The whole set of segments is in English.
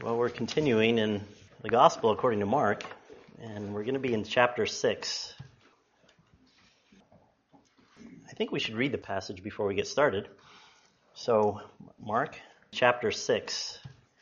Well, we're continuing in the Gospel according to Mark, and we're going to be in chapter 6. I think we should read the passage before we get started. So, Mark, chapter 6.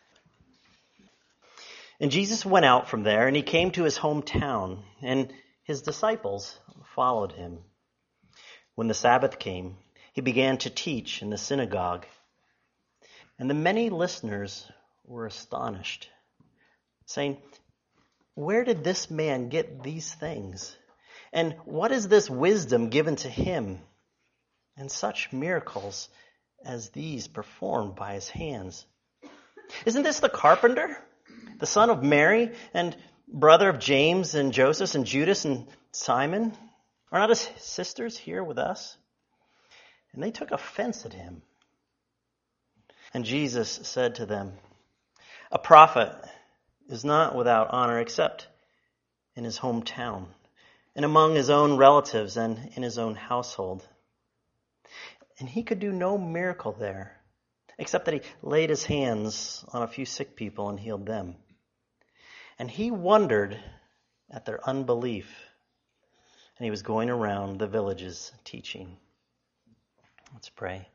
And Jesus went out from there, and he came to his hometown, and his disciples followed him. When the Sabbath came, he began to teach in the synagogue, and the many listeners were astonished, saying, "Where did this man get these things? And what is this wisdom given to him? And such miracles as these performed by his hands? Isn't this the carpenter, the son of Mary, and brother of James and Joseph and Judas and Simon? Are not his sisters here with us?" And they took offense at him. And Jesus said to them, "A prophet is not without honor except in his hometown, and among his own relatives, and in his own household." And he could do no miracle there, except that he laid his hands on a few sick people and healed them. And he wondered at their unbelief, and he was going around the villages teaching. Let's pray.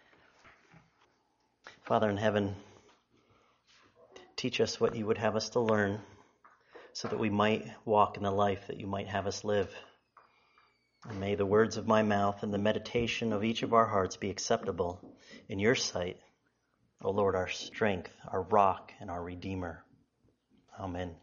Father in heaven, teach us what you would have us to learn so that we might walk in the life that you might have us live. And may the words of my mouth and the meditation of each of our hearts be acceptable in your sight, O Lord, our strength, our rock, and our Redeemer. Amen.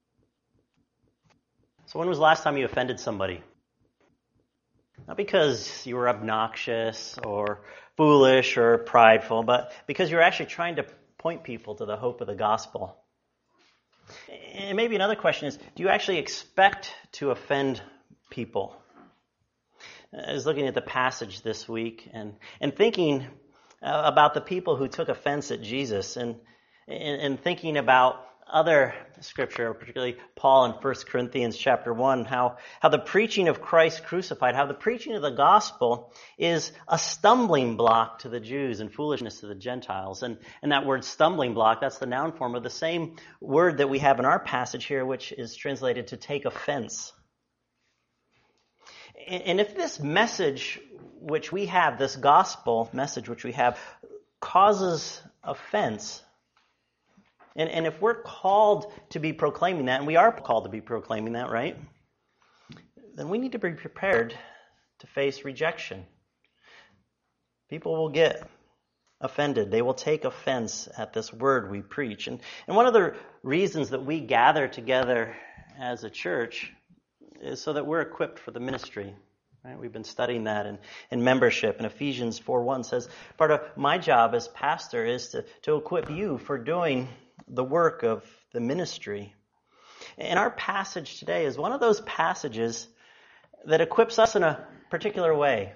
So when was the last time you offended somebody? Not because you were obnoxious or foolish or prideful, but because you were actually trying to point people to the hope of the gospel. And maybe another question is, do you actually expect to offend people? I was looking at the passage this week and thinking about the people who took offense at Jesus and thinking about other scripture, particularly Paul in 1 Corinthians chapter 1, how the preaching of Christ crucified, how the preaching of the gospel is a stumbling block to the Jews and foolishness to the Gentiles. And that word stumbling block, that's the noun form of the same word that we have in our passage here, which is translated to take offense. And if this message which we have, this gospel message which we have, causes offense, and if we're called to be proclaiming that, and we are called to be proclaiming that, right? Then we need to be prepared to face rejection. People will get offended. They will take offense at this word we preach. And one of the reasons that we gather together as a church is so that we're equipped for the ministry. Right? We've been studying that in membership. And Ephesians 4:1 says, part of my job as pastor is to equip you for doing the work of the ministry. And our passage today is one of those passages that equips us in a particular way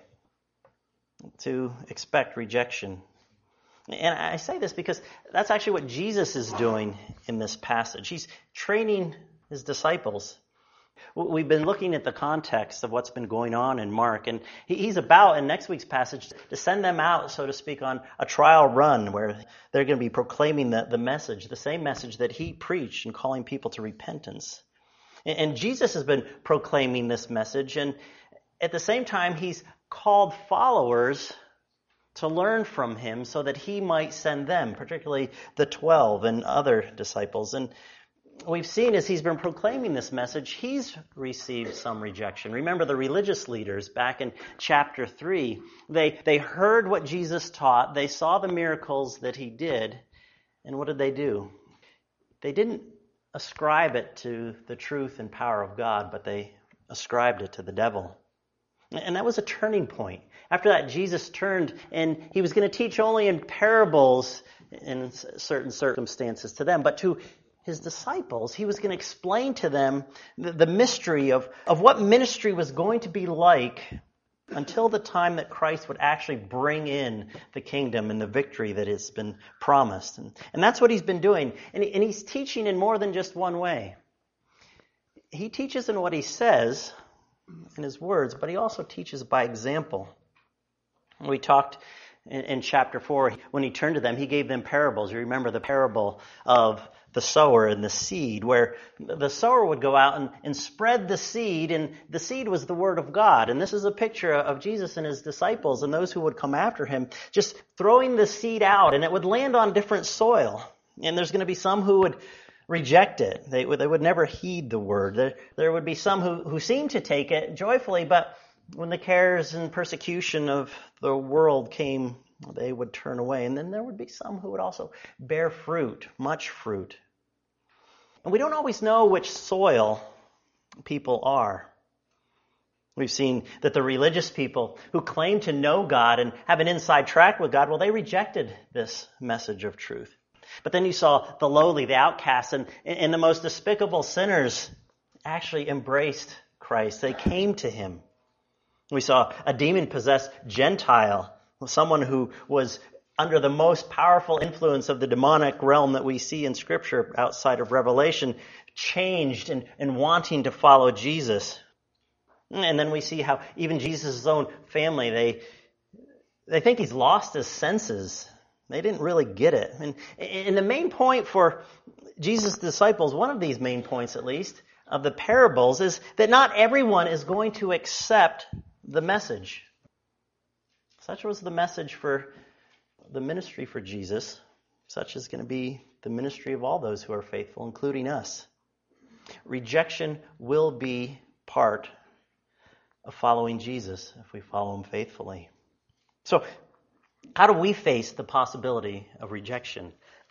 to expect rejection. And I say this because that's actually what Jesus is doing in this passage. He's training his disciples. We've been looking at the context of what's been going on in Mark, and he's about, in next week's passage, to send them out, so to speak, on a trial run where they're going to be proclaiming the message, the same message that he preached and calling people to repentance. And Jesus has been proclaiming this message, and at the same time, he's called followers to learn from him so that he might send them, particularly the 12 and other disciples. And we've seen as he's been proclaiming this message, he's received some rejection. Remember the religious leaders back in chapter 3. They heard what Jesus taught. They saw the miracles that he did. And what did they do? They didn't ascribe it to the truth and power of God, but they ascribed it to the devil. And that was a turning point. After that, Jesus turned and he was going to teach only in parables in certain circumstances to them, but to his disciples, he was going to explain to them the mystery of what ministry was going to be like until the time that Christ would actually bring in the kingdom and the victory that has been promised. And that's what he's been doing. And he's teaching in more than just one way. He teaches in what he says, in his words, but he also teaches by example. We talked in chapter 4, when he turned to them, he gave them parables. You remember the parable of the sower and the seed, where the sower would go out and spread the seed, and the seed was the word of God. And this is a picture of Jesus and his disciples and those who would come after him, just throwing the seed out, and it would land on different soil. And there's going to be some who would reject it. They would never heed the word. There would be some who seemed to take it joyfully, but when the cares and persecution of the world came, they would turn away. And then there would be some who would also bear fruit, much fruit. And we don't always know which soil people are. We've seen that the religious people who claim to know God and have an inside track with God, well, they rejected this message of truth. But then you saw the lowly, the outcasts, and the most despicable sinners actually embraced Christ. They came to him. We saw a demon-possessed Gentile, someone who was under the most powerful influence of the demonic realm that we see in Scripture outside of Revelation, changed and wanting to follow Jesus. And then we see how even Jesus' own family, they think he's lost his senses. They didn't really get it. And the main point for Jesus' disciples, one of these main points at least, of the parables is that not everyone is going to accept the message. Such was the message for the ministry for Jesus. Such is going to be the ministry of all those who are faithful, including us. Rejection will be part of following Jesus if we follow him faithfully. So, how do we face the possibility of rejection?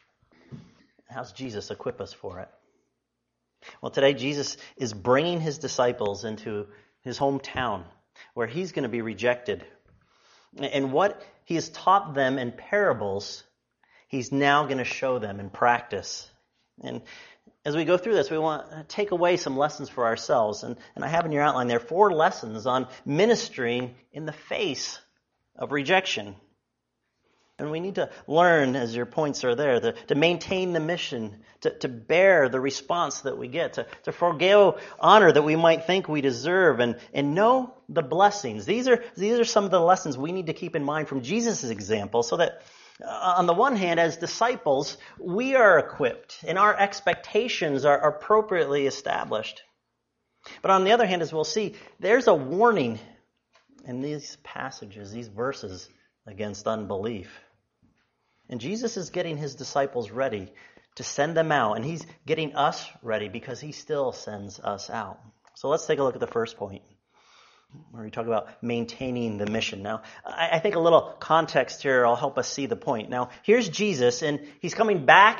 How's Jesus equip us for it? Well, today Jesus is bringing his disciples into his hometown where he's going to be rejected. And what he has taught them in parables, he's now going to show them in practice. And as we go through this, we want to take away some lessons for ourselves. And I have in your outline there 4 lessons on ministering in the face of rejection. And we need to learn, as your points are there, to maintain the mission, to bear the response that we get, to forego honor that we might think we deserve, and know the blessings. These are some of the lessons we need to keep in mind from Jesus' example, so that on the one hand, as disciples, we are equipped and our expectations are appropriately established. But on the other hand, as we'll see, there's a warning in these passages, these verses, against unbelief. And Jesus is getting his disciples ready to send them out, and he's getting us ready because he still sends us out. So let's take a look at the first point, where we talk about maintaining the mission. Now, I think a little context here will help us see the point. Now, here's Jesus, and he's coming back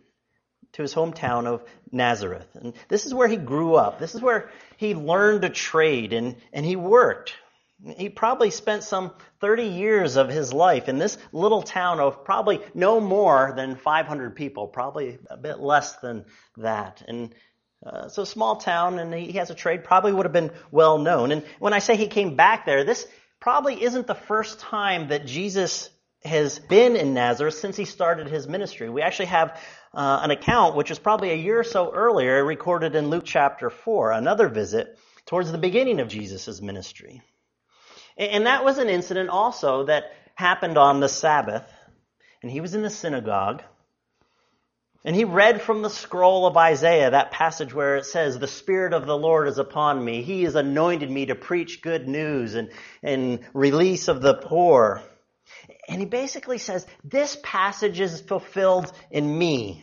to his hometown of Nazareth. And this is where he grew up. This is where he learned a trade, and he worked. He probably spent some 30 years of his life in this little town of probably no more than 500 people, probably a bit less than that. And so small town, and he has a trade, probably would have been well known. And when I say he came back there, this probably isn't the first time that Jesus has been in Nazareth since he started his ministry. We actually have an account, which was probably a year or so earlier, recorded in Luke chapter 4, another visit towards the beginning of Jesus' ministry. And that was an incident also that happened on the Sabbath. And he was in the synagogue. And he read from the scroll of Isaiah, that passage where it says, "The Spirit of the Lord is upon me. He has anointed me to preach good news and release of the poor." And he basically says, this passage is fulfilled in me.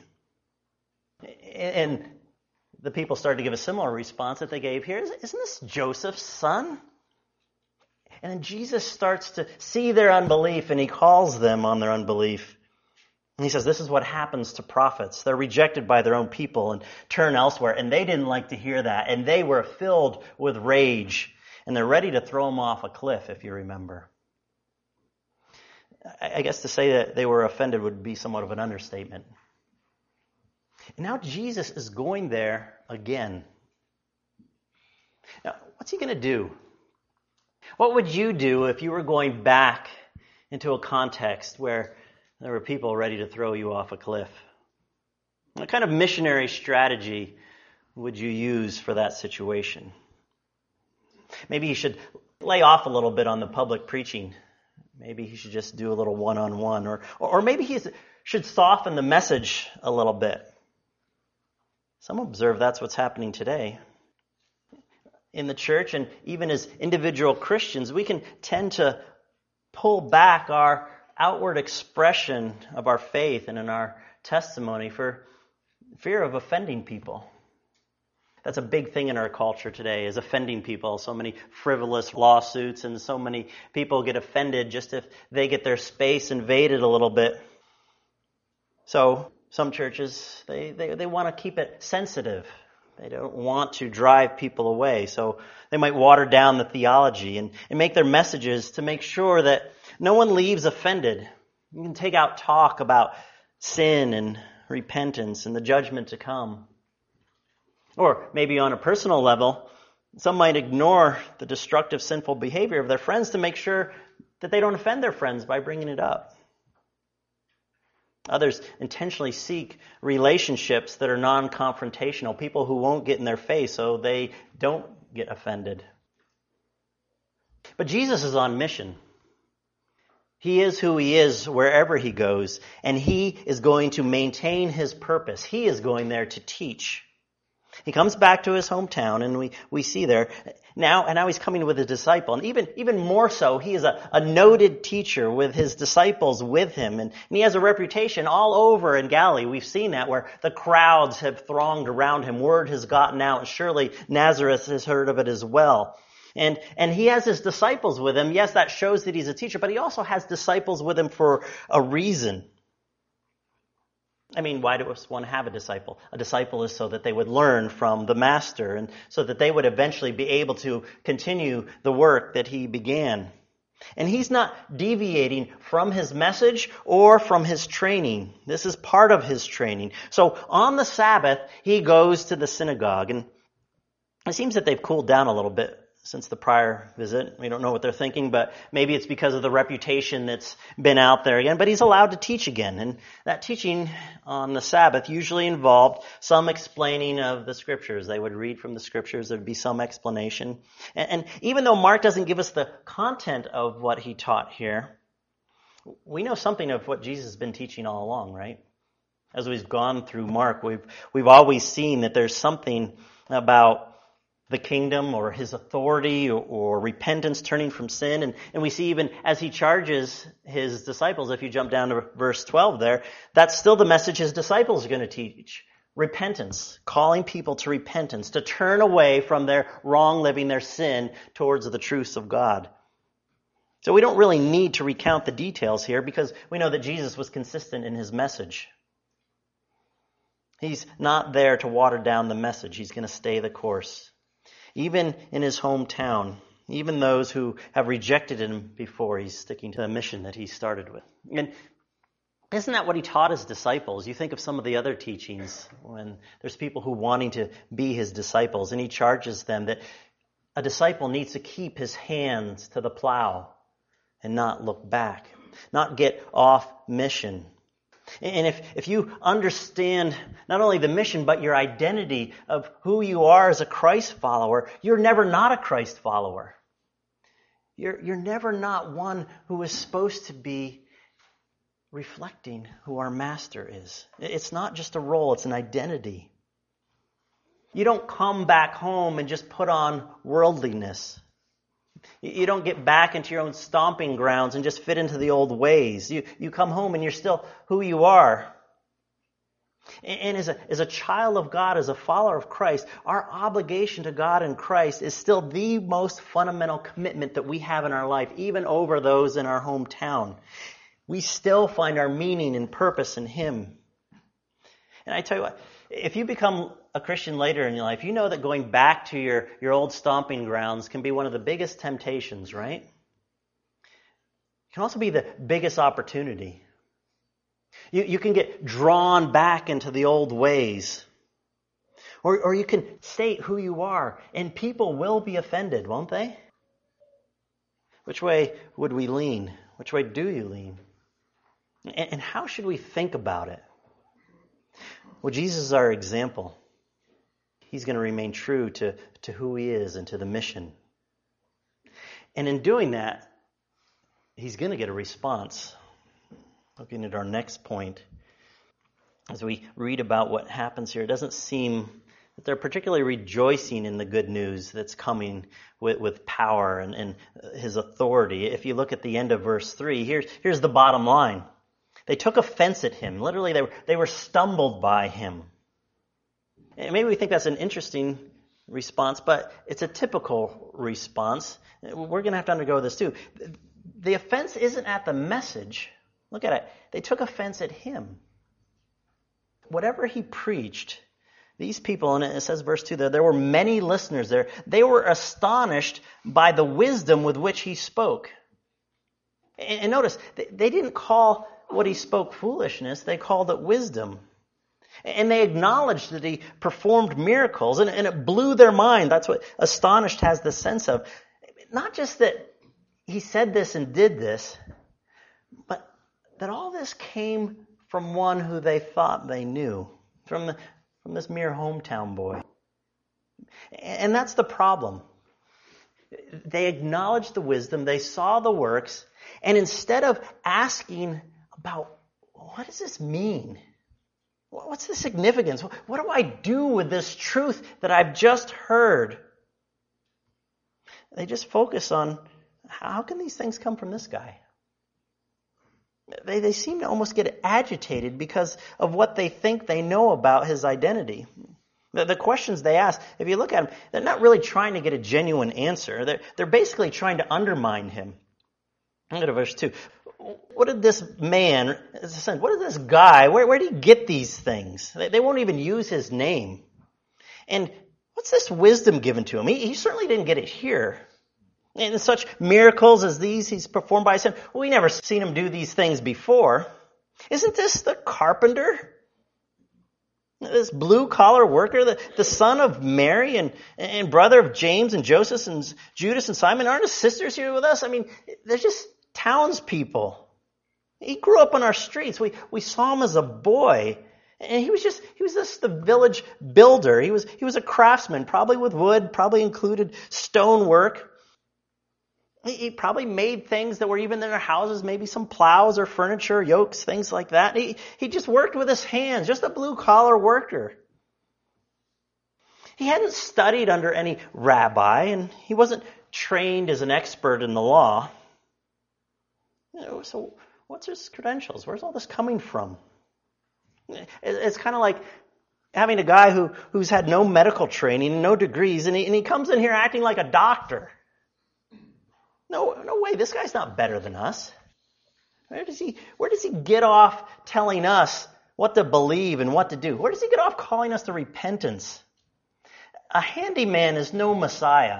And the people started to give a similar response that they gave here. Isn't this Joseph's son? And then Jesus starts to see their unbelief, and he calls them on their unbelief. And he says, this is what happens to prophets. They're rejected by their own people and turn elsewhere. And they didn't like to hear that. And they were filled with rage. And they're ready to throw him off a cliff, if you remember. I guess to say that they were offended would be somewhat of an understatement. And now Jesus is going there again. Now, what's he going to do? What would you do if you were going back into a context where there were people ready to throw you off a cliff? What kind of missionary strategy would you use for that situation? Maybe you should lay off a little bit on the public preaching Maybe he should just do a little one-on-one, or maybe he should soften the message a little bit. Some observe that's what's happening today. In the church and even as individual Christians, we can tend to pull back our outward expression of our faith and in our testimony for fear of offending people. That's a big thing in our culture today, is offending people. So many frivolous lawsuits and so many people get offended just if they get their space invaded a little bit. So some churches, they want to keep it sensitive. They don't want to drive people away. So they might water down the theology and make their messages to make sure that no one leaves offended. You can take out talk about sin and repentance and the judgment to come. Or maybe on a personal level, some might ignore the destructive, sinful behavior of their friends to make sure that they don't offend their friends by bringing it up. Others intentionally seek relationships that are non-confrontational, people who won't get in their face so they don't get offended. But Jesus is on mission. He is who he is wherever he goes, and he is going to maintain his purpose. He is going there to teach. He comes back to his hometown, and we see there now he's coming with a disciple. And even more so, he is a noted teacher with his disciples with him. And he has a reputation all over in Galilee. We've seen that where the crowds have thronged around him. Word has gotten out, and surely Nazareth has heard of it as well. And he has his disciples with him. Yes, that shows that he's a teacher, but he also has disciples with him for a reason. I mean, why does one have a disciple? A disciple is so that they would learn from the master and so that they would eventually be able to continue the work that he began. And he's not deviating from his message or from his training. This is part of his training. So on the Sabbath, he goes to the synagogue. And it seems that they've cooled down a little bit since the prior visit. We don't know what they're thinking, but maybe it's because of the reputation that's been out there again. But he's allowed to teach again. And that teaching on the Sabbath usually involved some explaining of the Scriptures. They would read from the Scriptures. There would be some explanation. And even though Mark doesn't give us the content of what he taught here, we know something of what Jesus has been teaching all along, right? As we've gone through Mark, we've always seen that there's something about the kingdom or his authority or repentance, turning from sin. And we see even as he charges his disciples, if you jump down to verse 12 there, that's still the message his disciples are going to teach. Repentance, calling people to repentance, to turn away from their wrong living, their sin, towards the truths of God. So we don't really need to recount the details here because we know that Jesus was consistent in his message. He's not there to water down the message. He's going to stay the course. Even in his hometown, even those who have rejected him before, he's sticking to the mission that he started with. And isn't that what he taught his disciples? You think of some of the other teachings when there's people who wanting to be his disciples, and he charges them that a disciple needs to keep his hands to the plow and not look back, not get off mission. And if you understand not only the mission, but your identity of who you are as a Christ follower, you're never not a Christ follower. You're never not one who is supposed to be reflecting who our master is. It's not just a role, it's an identity. You don't come back home and just put on worldliness. You don't get back into your own stomping grounds and just fit into the old ways. You come home and you're still who you are. And as a child of God, as a follower of Christ, our obligation to God and Christ is still the most fundamental commitment that we have in our life, even over those in our hometown. We still find our meaning and purpose in Him. And I tell you what, if you become a Christian later in your life, you know that going back to your old stomping grounds can be one of the biggest temptations, right? It can also be the biggest opportunity. You can get drawn back into the old ways. Or you can state who you are, and people will be offended, won't they? Which way would we lean? Which way do you lean? And how should we think about it? Well, Jesus is our example. He's going to remain true to who He is and to the mission. And in doing that, he's going to get a response. Looking at our next point, as we read about what happens here, it doesn't seem that they're particularly rejoicing in the good news that's coming with power and his authority. If you look at the end of verse 3, here's the bottom line. They took offense at him. Literally, they were stumbled by him. And maybe we think that's an interesting response, but it's a typical response. We're going to have to undergo this too. The offense isn't at the message. Look at it. They took offense at him. Whatever he preached, these people, and it says verse 2, there were many listeners there. They were astonished by the wisdom with which he spoke. And notice, they didn't call what he spoke foolishness. They called it wisdom. And they acknowledged that he performed miracles, and it blew their mind. That's what astonished has the sense of. Not just that he said this and did this, but that all this came from one who they thought they knew, from this mere hometown boy. And that's the problem. They acknowledged the wisdom, they saw the works, and instead of asking about, what does this mean? What's the significance? What do I do with this truth that I've just heard? They just focus on, how can these things come from this guy? They seem to almost get agitated because of what they think they know about his identity. The questions they ask, if you look at them, they're not really trying to get a genuine answer. They're basically trying to undermine him. Look at verse 2. What did this man, what did this guy, where did he get these things? They won't even use his name. And what's this wisdom given to him? He certainly didn't get it here. And such miracles as these he's performed by him, we never seen him do these things before. Isn't this the carpenter? This blue-collar worker, the son of Mary and brother of James and Joseph and Judas and Simon? Aren't his sisters here with us? I mean, they're just townspeople. He grew up on our streets. We saw him as a boy. And he was just the village builder. He was a craftsman, probably with wood, probably included stonework. He probably made things that were even in their houses, maybe some plows or furniture, yokes, things like that. He just worked with his hands, just a blue-collar worker. He hadn't studied under any rabbi, and he wasn't trained as an expert in the law. So what's his credentials? Where's all this coming from? It's kind of like having a guy who's had no medical training, no degrees, and he comes in here acting like a doctor. No way, this guy's not better than us. Where does he get off telling us what to believe and what to do? Where does he get off calling us to repentance? A handyman is no Messiah.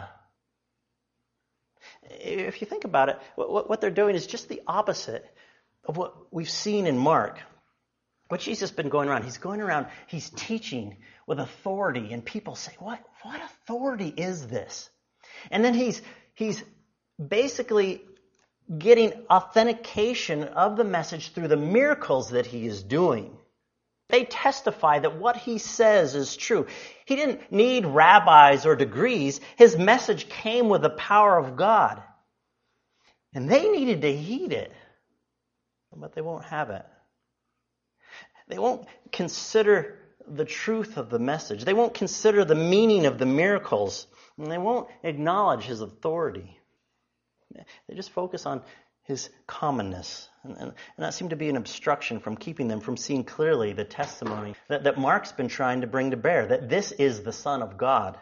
If you think about it, what they're doing is just the opposite of what we've seen in Mark. What Jesus has been going around, he's teaching with authority, and people say, what authority is this? And then he's basically getting authentication of the message through the miracles that he is doing. They testify that what he says is true. He didn't need rabbis or degrees. His message came with the power of God. And they needed to heed it, but they won't have it. They won't consider the truth of the message. They won't consider the meaning of the miracles. And they won't acknowledge his authority. They just focus on his commonness. And that seemed to be an obstruction from keeping them from seeing clearly the testimony that Mark's been trying to bring to bear, that this is the Son of God.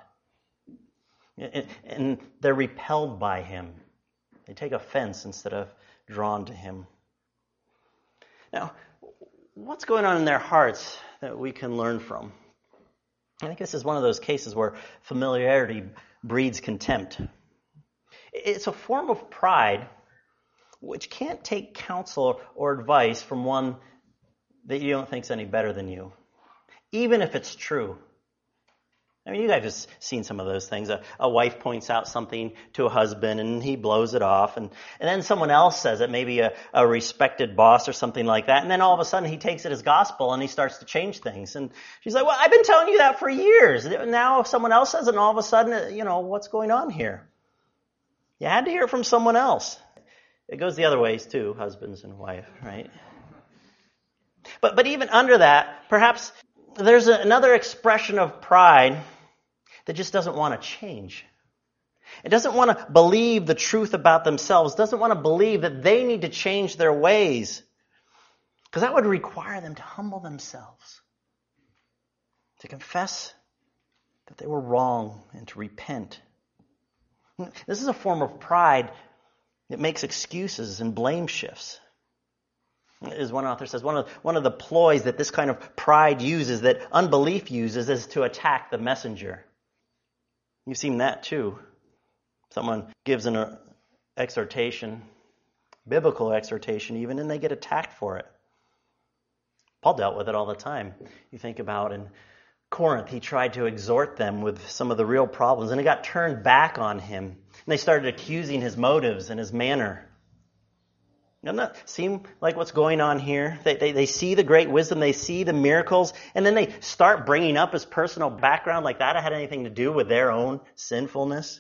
And they're repelled by him. They take offense instead of drawn to him. Now, what's going on in their hearts that we can learn from? I think this is one of those cases where familiarity breeds contempt. It's a form of pride which can't take counsel or advice from one that you don't think is any better than you, even if it's true. I mean, you guys have seen some of those things. A wife points out something to a husband and he blows it off, and then someone else says it, maybe a respected boss or something like that, and then all of a sudden he takes it as gospel and he starts to change things. And she's like, well, I've been telling you that for years. Now if someone else says it, and all of a sudden, what's going on here? You had to hear it from someone else. It goes the other ways too, husbands and wife, right? But even under that, perhaps there's another expression of pride that just doesn't want to change. It doesn't want to believe the truth about themselves, doesn't want to believe that they need to change their ways. Because that would require them to humble themselves, to confess that they were wrong and to repent. This is a form of pride that makes excuses and blame shifts. As one author says, one of the ploys that this kind of pride uses, that unbelief uses, is to attack the messenger. You've seen that too. Someone gives an exhortation, biblical exhortation even, and they get attacked for it. Paul dealt with it all the time. You think about in Corinth, he tried to exhort them with some of the real problems, and it got turned back on him. And they started accusing his motives and his manner. Doesn't that seem like what's going on here? They see the great wisdom, they see the miracles, and then they start bringing up his personal background like that had anything to do with their own sinfulness.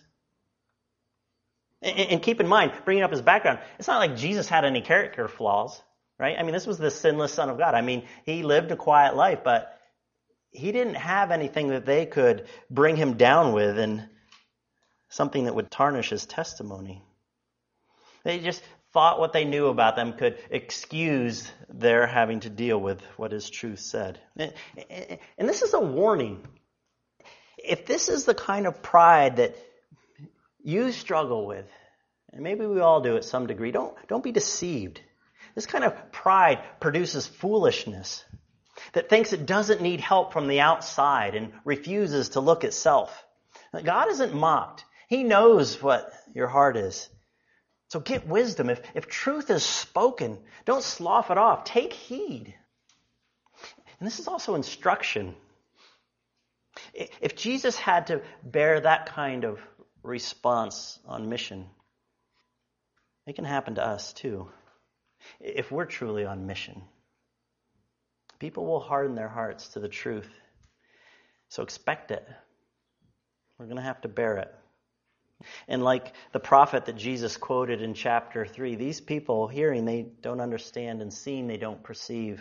And keep in mind, bringing up his background, it's not like Jesus had any character flaws, right? I mean, this was the sinless Son of God. I mean, he lived a quiet life, but he didn't have anything that they could bring him down with and something that would tarnish his testimony. They just thought what they knew about them could excuse their having to deal with what his truth said. And this is a warning. If this is the kind of pride that you struggle with, and maybe we all do at some degree, don't be deceived. This kind of pride produces foolishness that thinks it doesn't need help from the outside and refuses to look at self. God isn't mocked. He knows what your heart is. So get wisdom. If truth is spoken, don't slough it off. Take heed. And this is also instruction. If Jesus had to bear that kind of response on mission, it can happen to us too. If we're truly on mission, people will harden their hearts to the truth. So expect it. We're going to have to bear it. And like the prophet that Jesus quoted in chapter 3, these people hearing, they don't understand, and seeing, they don't perceive.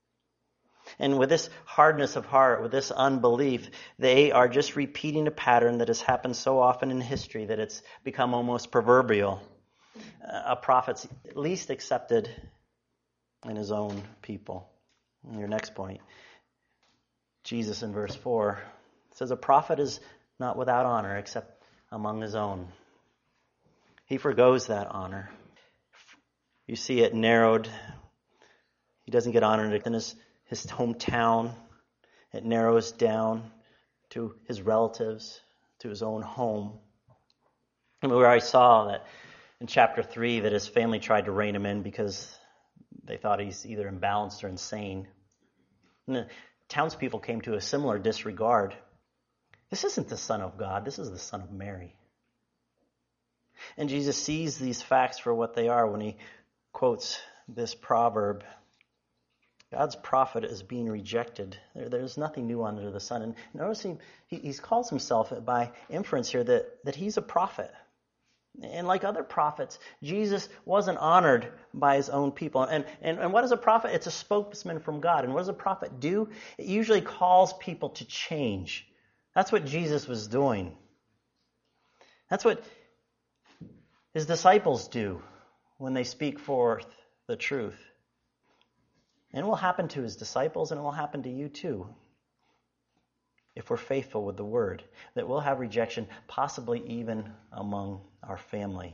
And with this hardness of heart, with this unbelief, they are just repeating a pattern that has happened so often in history that it's become almost proverbial. A prophet's least accepted in his own people. And your next point, Jesus in verse 4 says, a prophet is not without honor except among his own. He forgoes that honor. You see it narrowed. He doesn't get honored in his hometown. It narrows down to his relatives, to his own home. And we already saw that in chapter 3 that his family tried to rein him in because they thought he's either imbalanced or insane. And the townspeople came to a similar disregard. This isn't the Son of God. This is the Son of Mary. And Jesus sees these facts for what they are when he quotes this proverb. God's prophet is being rejected. There's nothing new under the sun. And notice he calls himself by inference here that he's a prophet. And like other prophets, Jesus wasn't honored by his own people. And what is a prophet? It's a spokesman from God. And what does a prophet do? It usually calls people to change. That's what Jesus was doing. That's what his disciples do when they speak forth the truth. And it will happen to his disciples, and it will happen to you too. If we're faithful with the word, that we'll have rejection, possibly even among our family.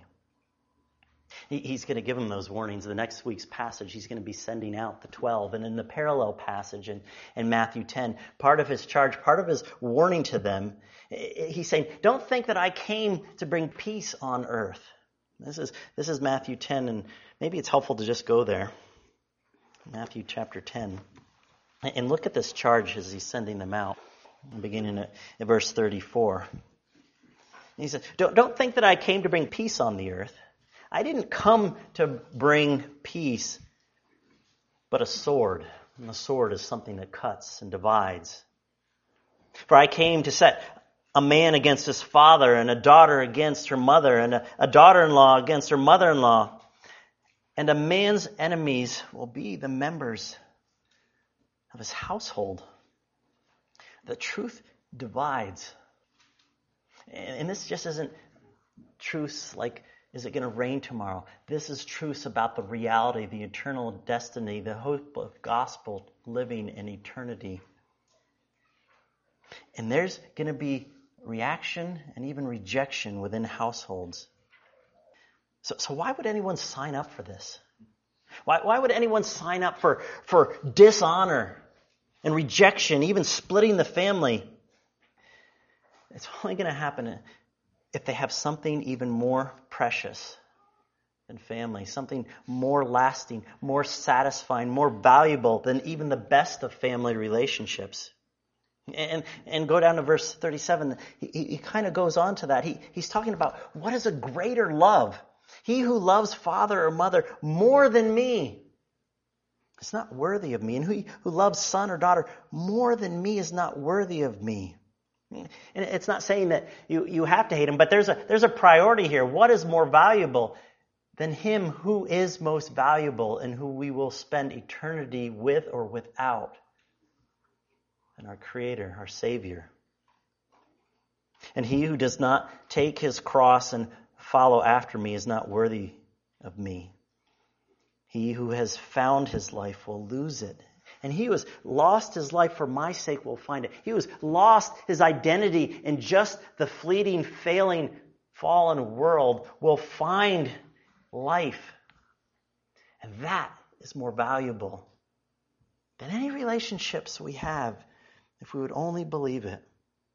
He's going to give them those warnings. The next week's passage, he's going to be sending out the 12. And in the parallel passage in Matthew 10, part of his charge, part of his warning to them, he's saying, don't think that I came to bring peace on earth. This is Matthew 10, and maybe it's helpful to just go there. Matthew chapter 10. And look at this charge as he's sending them out, beginning at verse 34. He says, don't think that I came to bring peace on the earth. I didn't come to bring peace, but a sword. And the sword is something that cuts and divides. For I came to set a man against his father, and a daughter against her mother, and a daughter-in-law against her mother-in-law. And a man's enemies will be the members of his household. The truth divides. And this just isn't truths like, is it going to rain tomorrow? This is truths about the reality, the eternal destiny, the hope of gospel living in eternity. And there's going to be reaction and even rejection within households. So why would anyone sign up for this? Why would anyone sign up for dishonor and rejection, even splitting the family? It's only going to happen if they have something even more precious than family, something more lasting, more satisfying, more valuable than even the best of family relationships. And go down to verse 37. He kind of goes on to that. He's talking about what is a greater love. He who loves father or mother more than me is not worthy of me. And he who loves son or daughter more than me is not worthy of me. And it's not saying that you have to hate him, but there's a priority here. What is more valuable than him who is most valuable and who we will spend eternity with or without? And our Creator, our Savior. And he who does not take his cross and follow after me is not worthy of me. He who has found his life will lose it. And he who has lost his life for my sake will find it. He who has lost his identity in just the fleeting, failing, fallen world will find life. And that is more valuable than any relationships we have if we would only believe it.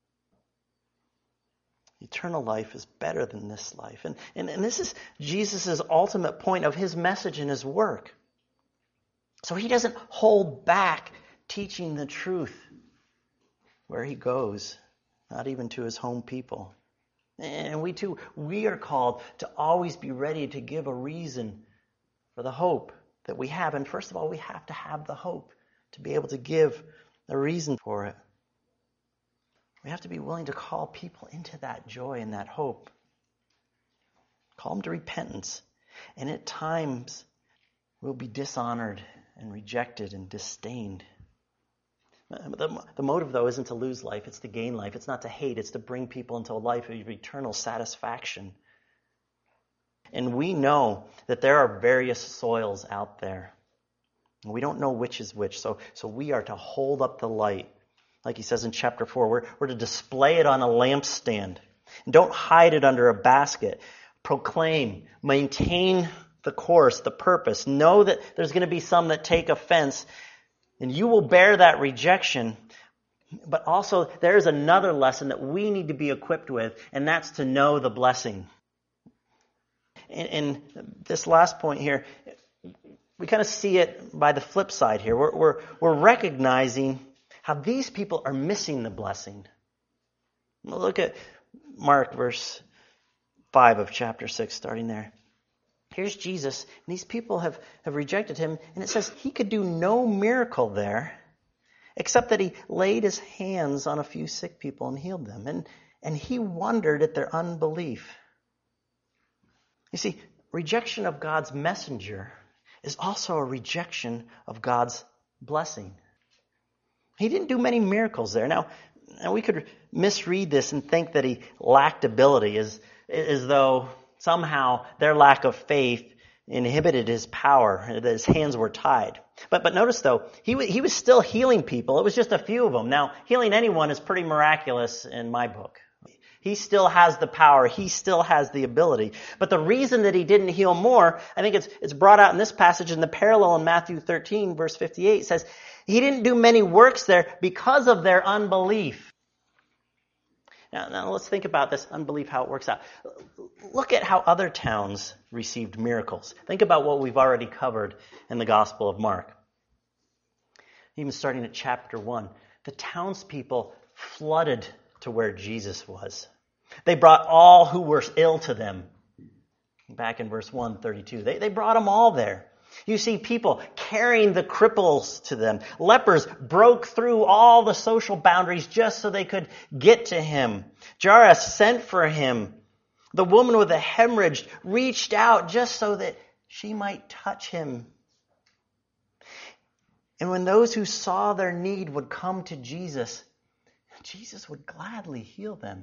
Eternal life is better than this life. And this is Jesus' ultimate point of his message and his work. So he doesn't hold back teaching the truth where he goes, not even to his home people. And we too, we are called to always be ready to give a reason for the hope that we have. And first of all, we have to have the hope to be able to give a reason for it. We have to be willing to call people into that joy and that hope. Call them to repentance. And at times, we'll be dishonored and rejected and disdained. The motive, though, isn't to lose life. It's to gain life. It's not to hate. It's to bring people into a life of eternal satisfaction. And we know that there are various soils out there. And we don't know which is which. So we are to hold up the light. Like he says in chapter 4, we're to display it on a lampstand. And don't hide it under a basket. Proclaim, maintain the course, the purpose. Know that there's going to be some that take offense, and you will bear that rejection. But also, there's another lesson that we need to be equipped with, and that's to know the blessing. In this last point here, we kind of see it by the flip side here. We're recognizing how these people are missing the blessing. Look at Mark verse 5 of chapter 6, starting there. Here's Jesus, and these people have rejected him, and it says he could do no miracle there, except that he laid his hands on a few sick people and healed them. And he wondered at their unbelief. You see, rejection of God's messenger is also a rejection of God's blessing. He didn't do many miracles there. Now we could misread this and think that he lacked ability, as though somehow their lack of faith inhibited his power, that his hands were tied. But notice, though, he was still healing people. It was just a few of them. Now, healing anyone is pretty miraculous in my book. He still has the power. He still has the ability. But the reason that he didn't heal more, I think it's brought out in this passage, in the parallel in Matthew 13, verse 58, says, he didn't do many works there because of their unbelief. Now let's think about this unbelief, how it works out. Look at how other towns received miracles. Think about what we've already covered in the Gospel of Mark. Even starting at chapter 1, the townspeople flooded to where Jesus was. They brought all who were ill to them. Back in verse 132, they brought them all there. You see people carrying the cripples to them. Lepers broke through all the social boundaries just so they could get to him. Jairus sent for him. The woman with the hemorrhage reached out just so that she might touch him. And when those who saw their need would come to Jesus, Jesus would gladly heal them.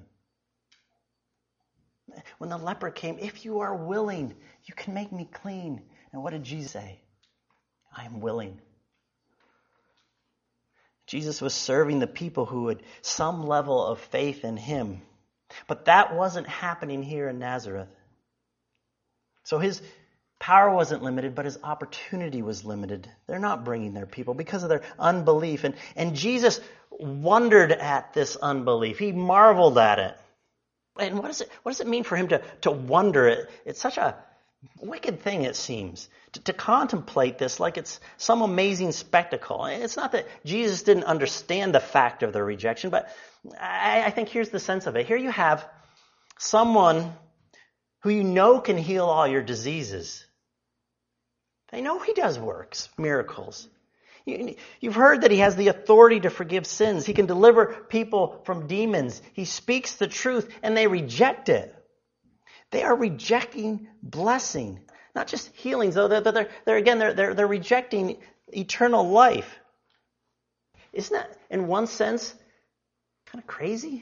When the leper came, if you are willing, you can make me clean. And what did Jesus say? I am willing. Jesus was serving the people who had some level of faith in him. But that wasn't happening here in Nazareth. So his power wasn't limited, but his opportunity was limited. They're not bringing their people because of their unbelief. And Jesus wondered at this unbelief. He marveled at it. And what does it mean for him to wonder it? It's such a wicked thing, it seems, to contemplate this like it's some amazing spectacle. It's not that Jesus didn't understand the fact of their rejection, but I think here's the sense of it. Here you have someone who you know can heal all your diseases. They know he does works, miracles. You've heard that he has the authority to forgive sins. He can deliver people from demons. He speaks the truth, and they reject it. They are rejecting blessing, not just healings, though. They're rejecting eternal life. Isn't that, in one sense, kind of crazy?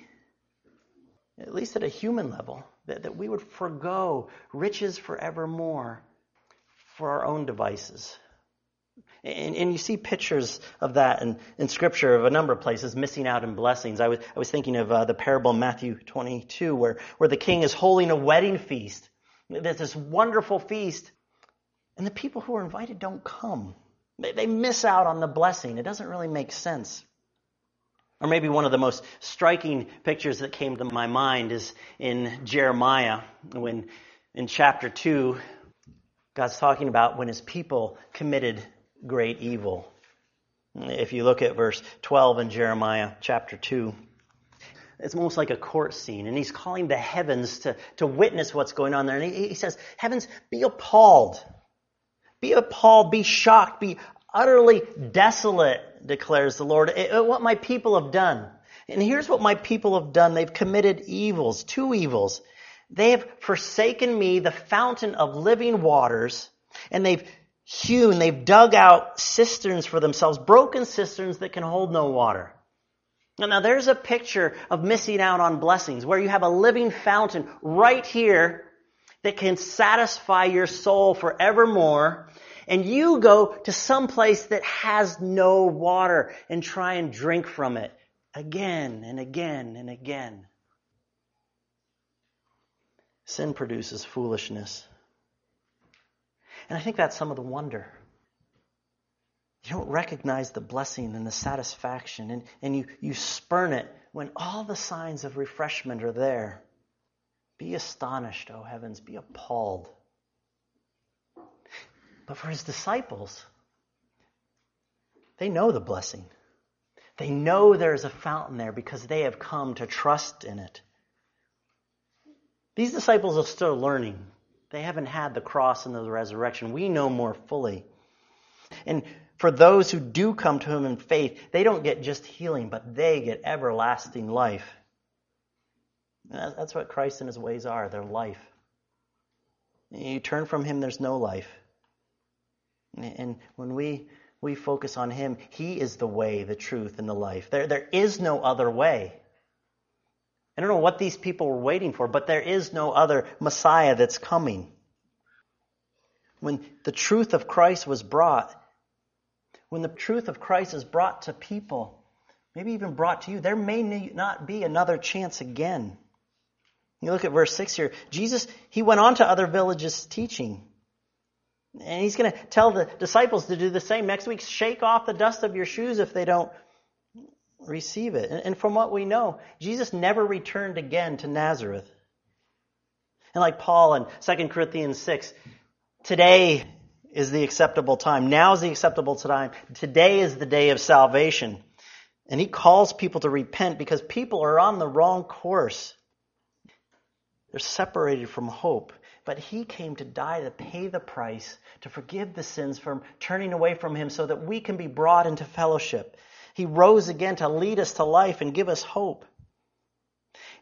At least at a human level, that we would forgo riches forevermore for our own devices. And you see pictures of that in Scripture of a number of places, missing out on blessings. I was thinking of the parable in Matthew 22 where the king is holding a wedding feast. There's this wonderful feast, and the people who are invited don't come. They miss out on the blessing. It doesn't really make sense. Or maybe one of the most striking pictures that came to my mind is in Jeremiah, when in chapter 2, God's talking about when his people committed great evil. If you look at verse 12 in Jeremiah chapter 2, it's almost like a court scene, and he's calling the heavens to witness what's going on there. And he says, heavens, be appalled. Be appalled, be shocked, be utterly desolate, declares the Lord, at what my people have done. And here's what my people have done. They've committed evils, two evils. They have forsaken me, the fountain of living waters, and they've dug out cisterns for themselves, broken cisterns that can hold no water. Now there's a picture of missing out on blessings, where you have a living fountain right here that can satisfy your soul forevermore, and you go to some place that has no water and try and drink from it again and again and again. Sin produces foolishness. And I think that's some of the wonder. You don't recognize the blessing and the satisfaction, and you spurn it when all the signs of refreshment are there. Be astonished, O heavens, be appalled. But for his disciples, they know the blessing. They know there's a fountain there because they have come to trust in it. These disciples are still learning. They haven't had the cross and the resurrection. We know more fully. And for those who do come to him in faith, they don't get just healing, but they get everlasting life. And that's what Christ and his ways are. They're life. And you turn from him, there's no life. And when we focus on him, he is the way, the truth, and the life. There is no other way. I don't know what these people were waiting for, but there is no other Messiah that's coming. When the truth of Christ was brought, when the truth of Christ is brought to people, maybe even brought to you, there may not be another chance again. You look at verse 6 here. Jesus, he went on to other villages teaching. And he's going to tell the disciples to do the same. Next week, shake off the dust of your shoes if they don't receive it. And from what we know, Jesus never returned again to Nazareth. And like Paul in 2 Corinthians 6, today is the acceptable time. Now is the acceptable time. Today is the day of salvation. And he calls people to repent because people are on the wrong course. They're separated from hope. But he came to die to pay the price, to forgive the sins from turning away from him so that we can be brought into fellowship. He rose again to lead us to life and give us hope.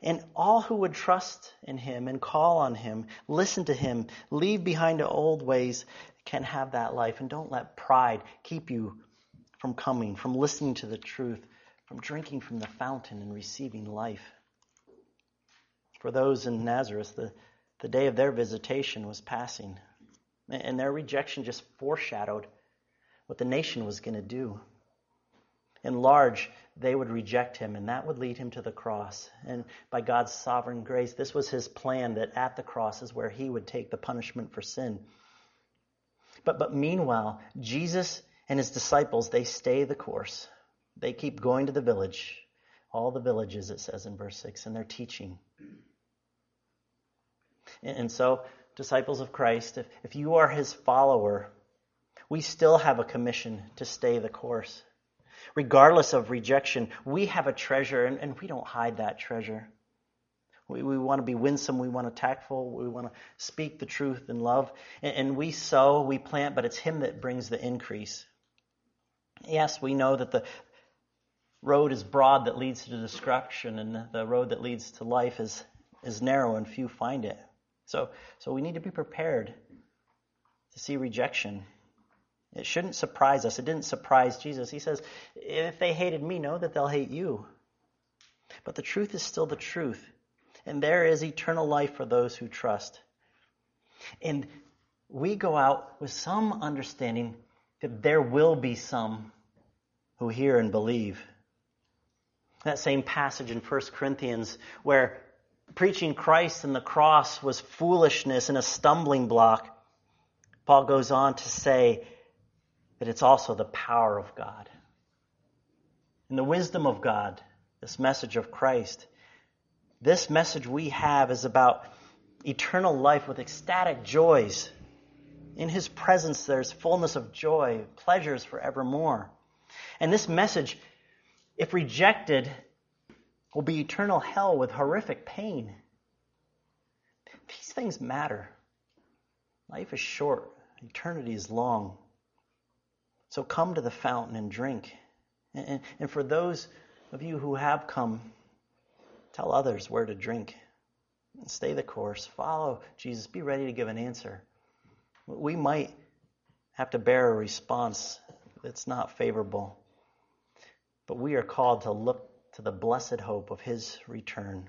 And all who would trust in him and call on him, listen to him, leave behind the old ways, can have that life. And don't let pride keep you from coming, from listening to the truth, from drinking from the fountain and receiving life. For those in Nazareth, the day of their visitation was passing, and their rejection just foreshadowed what the nation was going to do. In large, they would reject him, and that would lead him to the cross. And by God's sovereign grace, this was his plan, that at the cross is where he would take the punishment for sin. But meanwhile, Jesus and his disciples, they stay the course. They keep going to the village, all the villages, it says in verse 6, and they're teaching. And so, disciples of Christ, if you are his follower, we still have a commission to stay the course. Regardless of rejection, we have a treasure, and we don't hide that treasure. We want to be winsome, we want to tactful, we want to speak the truth in love. And we sow, we plant, but it's him that brings the increase. Yes, we know that the road is broad that leads to destruction, and the road that leads to life is narrow and few find it. So we need to be prepared to see rejection. It shouldn't surprise us. It didn't surprise Jesus. He says, if they hated me, know that they'll hate you. But the truth is still the truth. And there is eternal life for those who trust. And we go out with some understanding that there will be some who hear and believe. That same passage in 1 Corinthians where preaching Christ and the cross was foolishness and a stumbling block, Paul goes on to say that it's also the power of God. And the wisdom of God, this message of Christ, this message we have is about eternal life with ecstatic joys. In his presence there's fullness of joy, pleasures forevermore. And this message, if rejected, will be eternal hell with horrific pain. These things matter. Life is short. Eternity is long. So come to the fountain and drink. And for those of you who have come, tell others where to drink. And stay the course. Follow Jesus. Be ready to give an answer. We might have to bear a response that's not favorable. But we are called to look to the blessed hope of his return.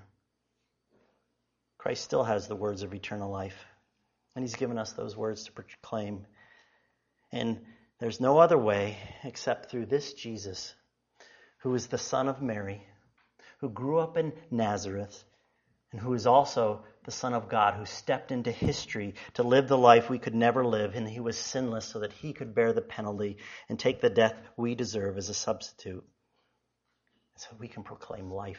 Christ still has the words of eternal life. And he's given us those words to proclaim. And there's no other way except through this Jesus, who is the Son of Mary, who grew up in Nazareth, and who is also the Son of God, who stepped into history to live the life we could never live, and he was sinless so that he could bear the penalty and take the death we deserve as a substitute, so we can proclaim life.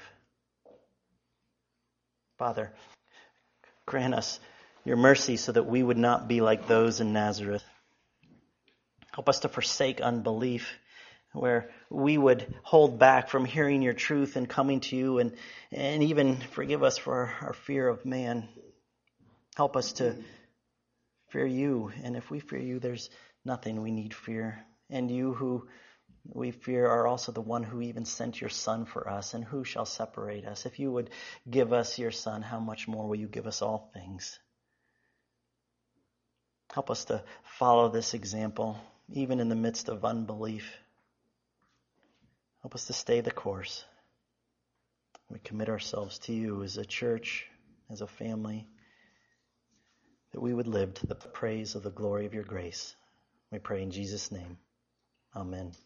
Father, grant us your mercy so that we would not be like those in Nazareth. Help us to forsake unbelief, where we would hold back from hearing your truth and coming to you, and even forgive us for our fear of man. Help us to fear you, and if we fear you, there's nothing we need fear. And you who we fear are also the one who even sent your Son for us, and who shall separate us? If you would give us your Son, how much more will you give us all things? Help us to follow this example, even in the midst of unbelief. Help us to stay the course. We commit ourselves to you as a church, as a family, that we would live to the praise of the glory of your grace. We pray in Jesus' name. Amen.